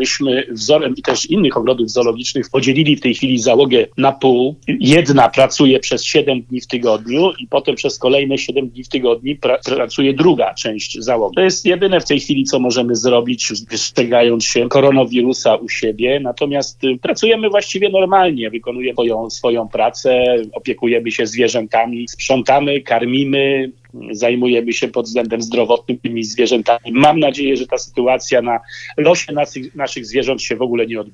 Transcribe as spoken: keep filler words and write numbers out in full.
myśmy wzorem i też innych ogrodów zoologicznych podzielili w tej chwili załogę na pół. Jedna pracuje przez siedem dni w tygodniu i potem przez kolejne siedem dni w tygodniu pra- pracuje druga część załogi. To jest jedyne w tej chwili, co możemy zrobić, wystrzegając się koronawirusa u siebie. Natomiast y, pracujemy właściwie normalnie, wykonujemy swoją, swoją pracę, opiekujemy się zwierzętami, sprzątamy, karmimy, zajmujemy się pod względem zdrowotnym tymi zwierzętami. Mam nadzieję, że ta sytuacja na losie naszych, naszych zwierząt się w ogóle nie odbędzie.